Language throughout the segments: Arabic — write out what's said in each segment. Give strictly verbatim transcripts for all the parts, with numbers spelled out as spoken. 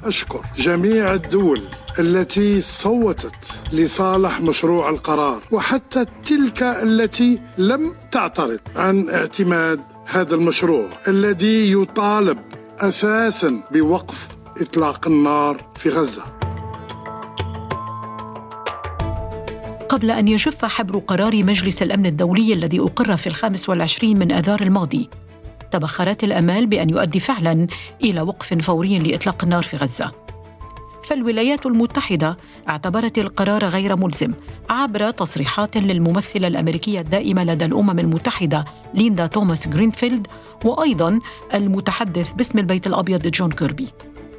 أشكر جميع الدول التي صوتت لصالح مشروع القرار، وحتى تلك التي لم تعترض عن اعتماد هذا المشروع الذي يطالب أساساً بوقف إطلاق النار في غزة. قبل أن يجف حبر قرار مجلس الأمن الدولي الذي أقر في الخامس والعشرين من آذار الماضي، تبخرت الآمال بأن يؤدي فعلاً إلى وقف فوري لإطلاق النار في غزة. فالولايات المتحدة اعتبرت القرار غير ملزم عبر تصريحات للممثلة الأمريكية الدائمة لدى الأمم المتحدة ليندا توماس غرينفيلد، وأيضاً المتحدث باسم البيت الأبيض جون كيربي.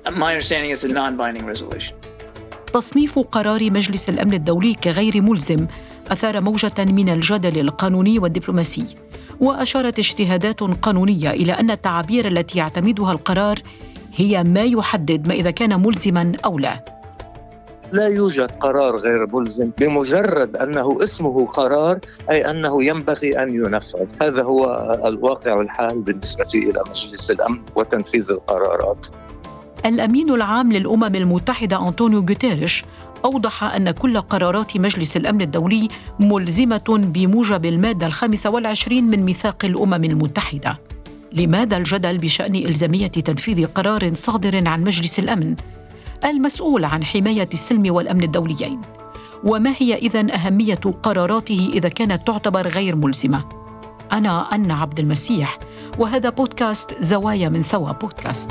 تصنيف قرار مجلس الأمن الدولي كغير ملزم أثار موجة من الجدل القانوني والدبلوماسي، وأشارت اجتهادات قانونية إلى أن التعابير التي يعتمدها القرار هي ما يحدد ما إذا كان ملزماً أو لا. لا يوجد قرار غير ملزم بمجرد أنه اسمه قرار، أي أنه ينبغي أن ينفذ. هذا هو الواقع الحال بالنسبة إلى مجلس الأمن وتنفيذ القرارات. الأمين العام للأمم المتحدة أنطونيو غوتيريش أوضح أن كل قرارات مجلس الأمن الدولي ملزمة بموجب المادة الخامسة والعشرين من ميثاق الأمم المتحدة. لماذا الجدل بشأن إلزامية تنفيذ قرار صادر عن مجلس الأمن المسؤول عن حماية السلم والأمن الدوليين؟ وما هي إذن أهمية قراراته إذا كانت تعتبر غير ملزمة؟ أنا أنا عبد المسيح، وهذا بودكاست زوايا من سوا بودكاست.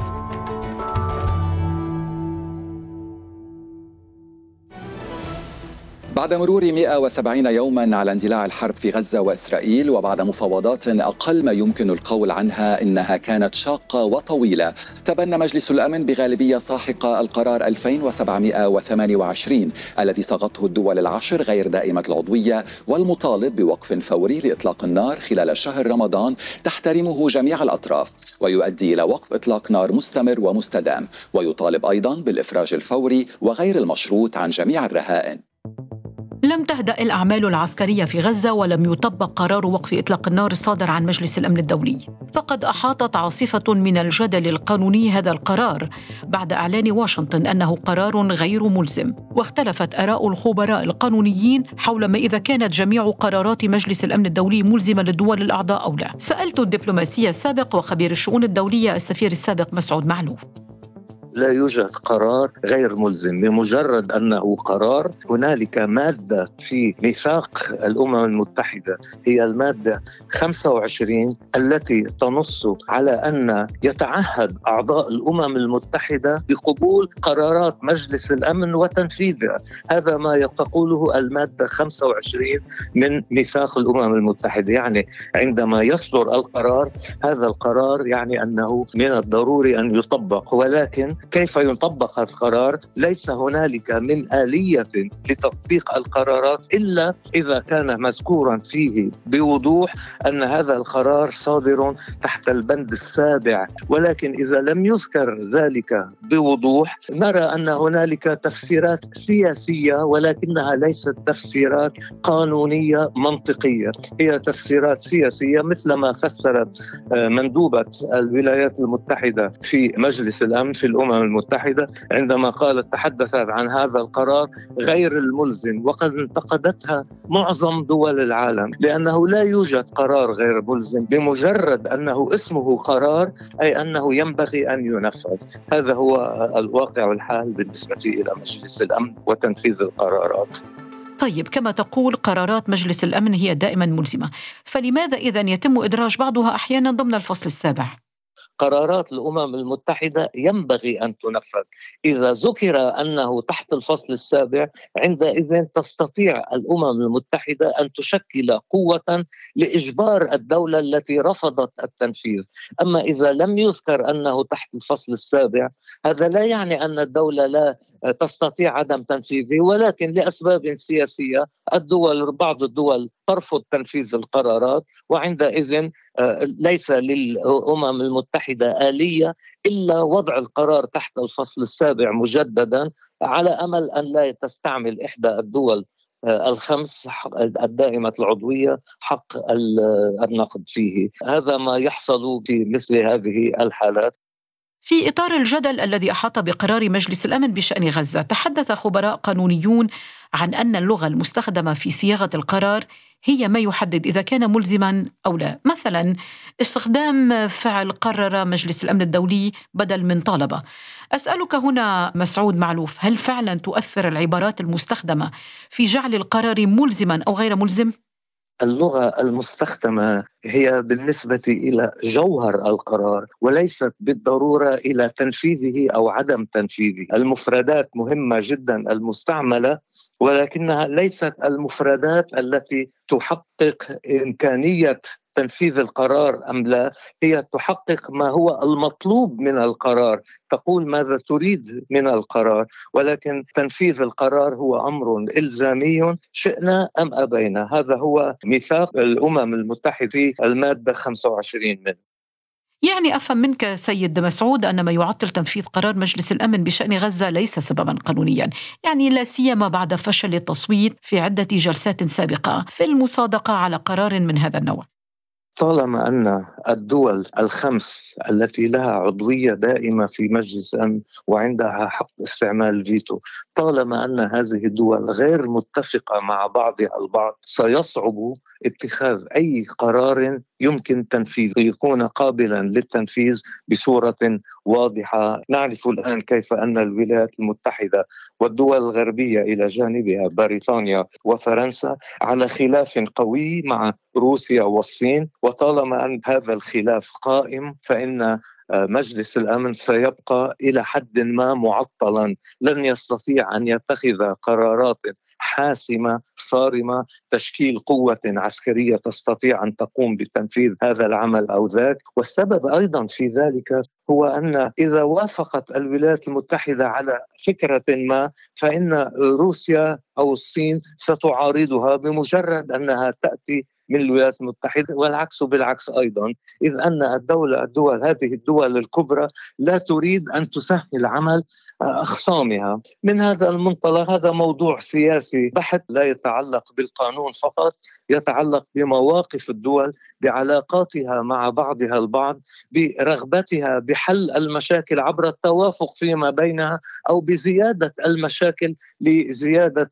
بعد مرور مئة وسبعين يوماً على اندلاع الحرب في غزة وإسرائيل، وبعد مفاوضات أقل ما يمكن القول عنها إنها كانت شاقة وطويلة، تبنى مجلس الأمن بغالبية ساحقة القرار ألفين وسبعمئة وثمانية وعشرين الذي صاغته الدول العشر غير دائمة العضوية، والمطالب بوقف فوري لإطلاق النار خلال شهر رمضان تحترمه جميع الأطراف، ويؤدي إلى وقف إطلاق نار مستمر ومستدام، ويطالب أيضاً بالإفراج الفوري وغير المشروط عن جميع الرهائن. لم تهدأ الأعمال العسكرية في غزة، ولم يطبق قرار وقف إطلاق النار الصادر عن مجلس الأمن الدولي، فقد أحاطت عاصفة من الجدل القانوني هذا القرار بعد إعلان واشنطن أنه قرار غير ملزم، واختلفت آراء الخبراء القانونيين حول ما إذا كانت جميع قرارات مجلس الأمن الدولي ملزمة للدول الأعضاء أو لا. سألت الدبلوماسي السابق وخبير الشؤون الدولية السفير السابق مسعود معلوف. لا يوجد قرار غير ملزم بمجرد أنه قرار. هنالك مادة في ميثاق الأمم المتحدة هي المادة خمسة وعشرين التي تنص على أن يتعهد أعضاء الأمم المتحدة بقبول قرارات مجلس الأمن وتنفيذها. هذا ما تقوله المادة خمسة وعشرين من ميثاق الأمم المتحدة. يعني عندما يصدر القرار، هذا القرار يعني أنه من الضروري أن يطبق. ولكن كيف يطبق هذا القرار؟ ليس هنالك من آلية لتطبيق القرارات إلا إذا كان مذكورا فيه بوضوح أن هذا القرار صادر تحت البند السابع. ولكن إذا لم يذكر ذلك بوضوح، نرى أن هنالك تفسيرات سياسية ولكنها ليست تفسيرات قانونية منطقية، هي تفسيرات سياسية، مثل ما فسرت مندوبة الولايات المتحدة في مجلس الأمن في الأمم المتحدة عندما قالت تحدثت عن هذا القرار غير الملزم، وقد انتقدتها معظم دول العالم لأنه لا يوجد قرار غير ملزم بمجرد أنه اسمه قرار، أي أنه ينبغي أن ينفذ. هذا هو الواقع الحال بالنسبة إلى مجلس الأمن وتنفيذ القرارات. طيب، كما تقول قرارات مجلس الأمن هي دائما ملزمة، فلماذا إذن يتم إدراج بعضها أحيانا ضمن الفصل السابع؟ قرارات الأمم المتحدة ينبغي أن تنفذ. إذا ذكر أنه تحت الفصل السابع، عندئذ تستطيع الأمم المتحدة أن تشكل قوة لإجبار الدولة التي رفضت التنفيذ. أما إذا لم يذكر أنه تحت الفصل السابع، هذا لا يعني أن الدولة لا تستطيع عدم تنفيذه، ولكن لأسباب سياسية الدول بعض الدول ترفض تنفيذ القرارات، وعندئذ ليس للأمم المتحدة آلية إلا وضع القرار تحت الفصل السابع مجددا، على أمل أن لا تستعمل إحدى الدول الخمس الدائمة العضوية حق النقد فيه. هذا ما يحصل في مثل هذه الحالات. في إطار الجدل الذي أحاط بقرار مجلس الأمن بشأن غزة، تحدث خبراء قانونيون عن أن اللغة المستخدمة في صياغة القرار هي ما يحدد إذا كان ملزما أو لا. مثلا استخدام فعل قرر مجلس الأمن الدولي بدل من طالب. أسألك هنا مسعود معلوف، هل فعلا تؤثر العبارات المستخدمة في جعل القرار ملزما أو غير ملزم؟ اللغة المستخدمة هي بالنسبة إلى جوهر القرار وليست بالضرورة إلى تنفيذه أو عدم تنفيذه. المفردات مهمة جدا المستعملة، ولكنها ليست المفردات التي تحقق إمكانية تنفيذ القرار أم لا، هي تحقق ما هو المطلوب من القرار، تقول ماذا تريد من القرار، ولكن تنفيذ القرار هو أمر إلزامي شئنا أم أبينا. هذا هو ميثاق الأمم المتحدة في المادة خمسة وعشرين منه. يعني أفهم منك سيد مسعود أن ما يعطل تنفيذ قرار مجلس الأمن بشأن غزة ليس سببا قانونيا، يعني لا سيما بعد فشل التصويت في عدة جلسات سابقة في المصادقة على قرار من هذا النوع. طالما أن الدول الخمس التي لها عضوية دائمة في مجلس الأمن وعندها حق استعمال الفيتو، طالما أن هذه الدول غير متفقة مع بعضها البعض، سيصعب اتخاذ أي قرار يمكن تنفيذه يكون قابلا للتنفيذ بصورة واضحة. نعرف الآن كيف أن الولايات المتحدة والدول الغربية إلى جانبها بريطانيا وفرنسا على خلاف قوي مع روسيا والصين، وطالما أن هذا الخلاف قائم فإن مجلس الأمن سيبقى إلى حد ما معطلا، لن يستطيع أن يتخذ قرارات حاسمة صارمة، تشكيل قوة عسكرية تستطيع أن تقوم بتنفيذ هذا العمل أو ذاك. والسبب أيضا في ذلك هو أن إذا وافقت الولايات المتحدة على فكرة ما فإن روسيا أو الصين ستعارضها بمجرد أنها تأتي من الولايات المتحدة، والعكس بالعكس أيضا، إذ أن الدولة الدول هذه الدول الكبرى لا تريد أن تسهل عمل أخصامها. من هذا المنطلق هذا موضوع سياسي بحت، لا يتعلق بالقانون فقط، يتعلق بمواقف الدول، بعلاقاتها مع بعضها البعض، برغبتها بحل المشاكل عبر التوافق فيما بينها أو بزيادة المشاكل لزيادة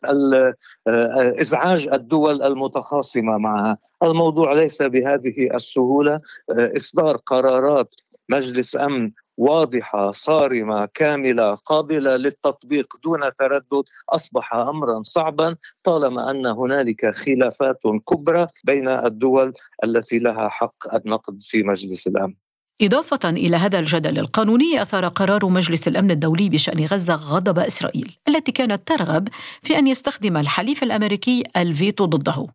إزعاج الدول المتخاصمة معها. الموضوع ليس بهذه السهولة. إصدار قرارات مجلس أمن واضحة صارمة كاملة قابلة للتطبيق دون تردد أصبح أمرا صعبا طالما أن هنالك خلافات كبرى بين الدول التي لها حق النقد في مجلس الأمن. إضافة إلى هذا الجدل القانوني، أثار قرار مجلس الأمن الدولي بشأن غزة غضب إسرائيل التي كانت ترغب في أن يستخدم الحليف الأمريكي الفيتو ضده.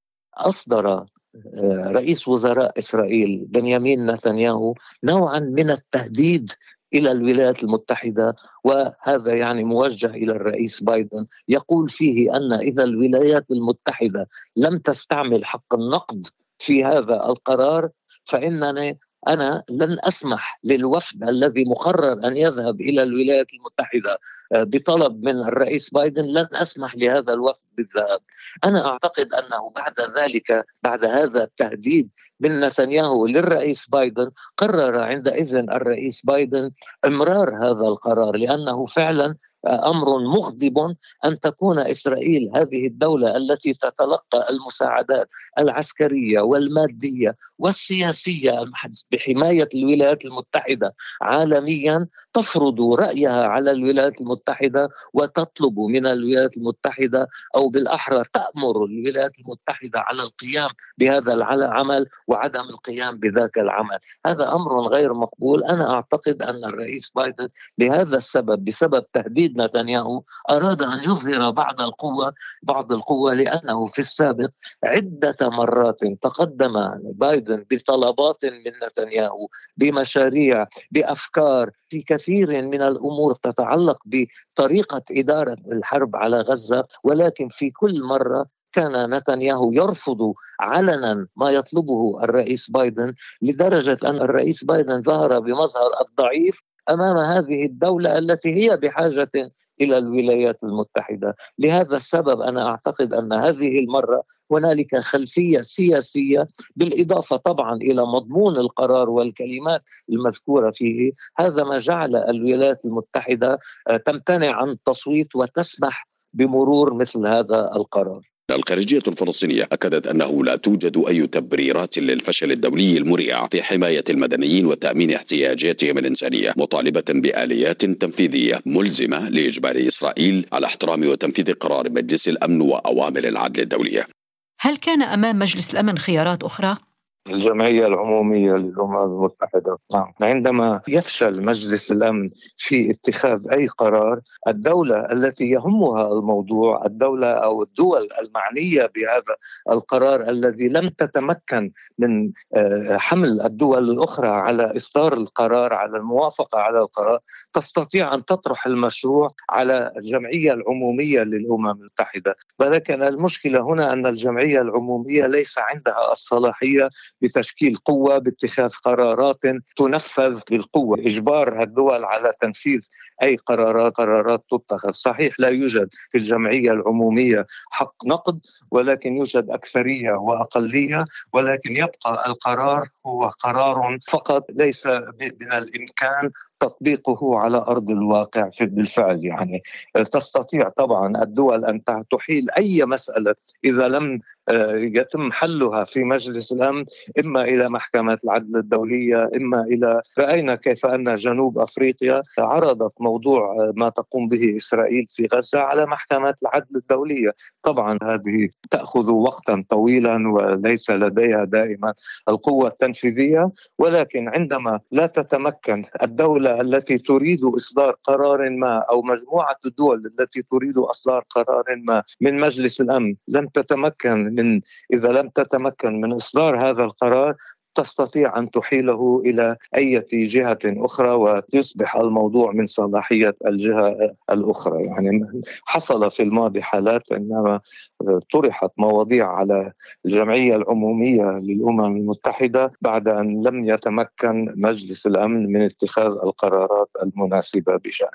أصدر رئيس وزراء إسرائيل بنيامين نتنياهو نوعا من التهديد إلى الولايات المتحدة، وهذا يعني موجه إلى الرئيس بايدن، يقول فيه أن إذا الولايات المتحدة لم تستعمل حق النقد في هذا القرار فإنني أنا لن أسمح للوفد الذي مقرر أن يذهب إلى الولايات المتحدة بطلب من الرئيس بايدن، لن أسمح لهذا الوفد بالذهاب. أنا أعتقد أنه بعد ذلك، بعد هذا التهديد من نتنياهو للرئيس بايدن، قرر عندئذ الرئيس بايدن إمرار هذا القرار، لأنه فعلا أمر مغضب أن تكون إسرائيل هذه الدولة التي تتلقى المساعدات العسكرية والمادية والسياسية بحماية الولايات المتحدة عالميا تفرض رأيها على الولايات المتحدة وتطلب من الولايات المتحدة، أو بالأحرى تأمر الولايات المتحدة على القيام بهذا العمل وعدم القيام بذاك العمل. هذا أمر غير مقبول. أنا أعتقد أن الرئيس بايدن لهذا السبب، بسبب تهديد نتنياهو، أراد أن يظهر بعض القوة بعض القوة لأنه في السابق عدة مرات تقدم بايدن بطلبات من نتنياهو، بمشاريع، بأفكار في كثير من الأمور تتعلق بطريقة إدارة الحرب على غزة، ولكن في كل مرة كان نتنياهو يرفض علنا ما يطلبه الرئيس بايدن، لدرجة أن الرئيس بايدن ظهر بمظهر الضعيف أمام هذه الدولة التي هي بحاجة إلى الولايات المتحدة. لهذا السبب أنا أعتقد أن هذه المرة هنالك خلفية سياسية، بالإضافة طبعا إلى مضمون القرار والكلمات المذكورة فيه. هذا ما جعل الولايات المتحدة تمتنع عن التصويت وتسمح بمرور مثل هذا القرار. الخارجية الفلسطينية أكدت أنه لا توجد أي تبريرات للفشل الدولي المريع في حماية المدنيين وتأمين احتياجاتهم الإنسانية، مطالبة بآليات تنفيذية ملزمة لإجبار إسرائيل على احترام وتنفيذ قرار مجلس الأمن وأوامر العدل الدولية. هل كان أمام مجلس الأمن خيارات أخرى؟ الجمعية العمومية للأمم المتحدة عندما يفشل مجلس الأمن في اتخاذ أي قرار، الدولة التي يهمها الموضوع، الدولة أو الدول المعنية بهذا القرار الذي لم تتمكن من حمل الدول الأخرى على إصدار القرار، على الموافقة على القرار، تستطيع أن تطرح المشروع على الجمعية العمومية للأمم المتحدة. ولكن المشكلة هنا أن الجمعية العمومية ليس عندها الصلاحية بتشكيل قوة باتخاذ قرارات تنفذ بالقوة، إجبار الدول على تنفيذ أي قرارات قرارات تتخذ. صحيح لا يوجد في الجمعية العمومية حق نقد، ولكن يوجد أكثرية وأقلية، ولكن يبقى القرار هو قرار فقط، ليس من الإمكان تطبيقه على أرض الواقع بالفعل. يعني تستطيع طبعا الدول أن تحيل أي مسألة إذا لم يتم حلها في مجلس الأمن، إما إلى محكمة العدل الدولية، إما إلى رأينا كيف أن جنوب أفريقيا عرضت موضوع ما تقوم به إسرائيل في غزة على محكمة العدل الدولية. طبعا هذه تأخذ وقتا طويلا وليس لديها دائما القوة التنفيذية، ولكن عندما لا تتمكن الدولة التي تريد إصدار قرار ما أو مجموعة الدول التي تريد إصدار قرار ما من مجلس الأمن لم تتمكن من إذا لم تتمكن من إصدار هذا القرار، تستطيع أن تحيله إلى أي جهة أخرى وتصبح الموضوع من صلاحية الجهة الأخرى. يعني حصل في الماضي حالات أنما طرحت مواضيع على الجمعية العمومية للأمم المتحدة بعد أن لم يتمكن مجلس الأمن من اتخاذ القرارات المناسبة بشأن.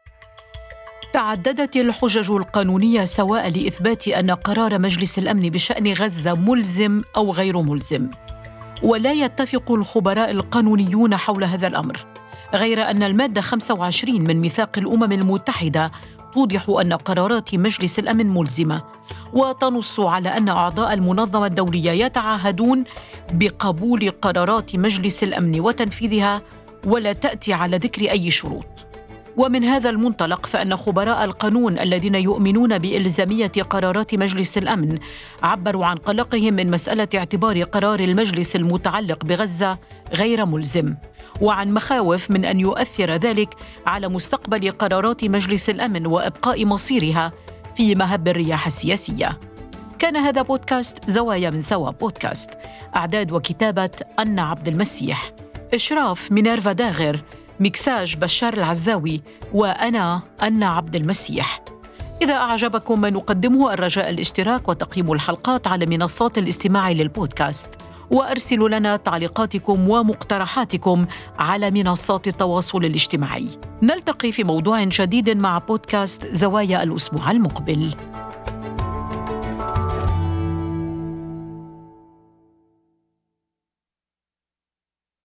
تعددت الحجج القانونية سواء لإثبات أن قرار مجلس الأمن بشأن غزة ملزم أو غير ملزم، ولا يتفق الخبراء القانونيون حول هذا الأمر، غير أن المادة خمسة وعشرين من ميثاق الأمم المتحدة توضح أن قرارات مجلس الأمن ملزمة، وتنص على أن أعضاء المنظمة الدولية يتعهدون بقبول قرارات مجلس الأمن وتنفيذها، ولا تأتي على ذكر أي شروط. ومن هذا المنطلق فإن خبراء القانون الذين يؤمنون بإلزامية قرارات مجلس الأمن عبروا عن قلقهم من مسألة اعتبار قرار المجلس المتعلق بغزة غير ملزم، وعن مخاوف من أن يؤثر ذلك على مستقبل قرارات مجلس الأمن وإبقاء مصيرها في مهب الرياح السياسية. كان هذا بودكاست زوايا من سوا بودكاست، أعداد وكتابة أنا عبد المسيح، إشراف مينيرفا داغر، مكساج بشار العزاوي، وأنا أنا عبد المسيح. إذا أعجبكم ما نقدمه الرجاء الاشتراك وتقييم الحلقات على منصات الاستماع للبودكاست، وأرسلوا لنا تعليقاتكم ومقترحاتكم على منصات التواصل الاجتماعي. نلتقي في موضوع جديد مع بودكاست زوايا الأسبوع المقبل.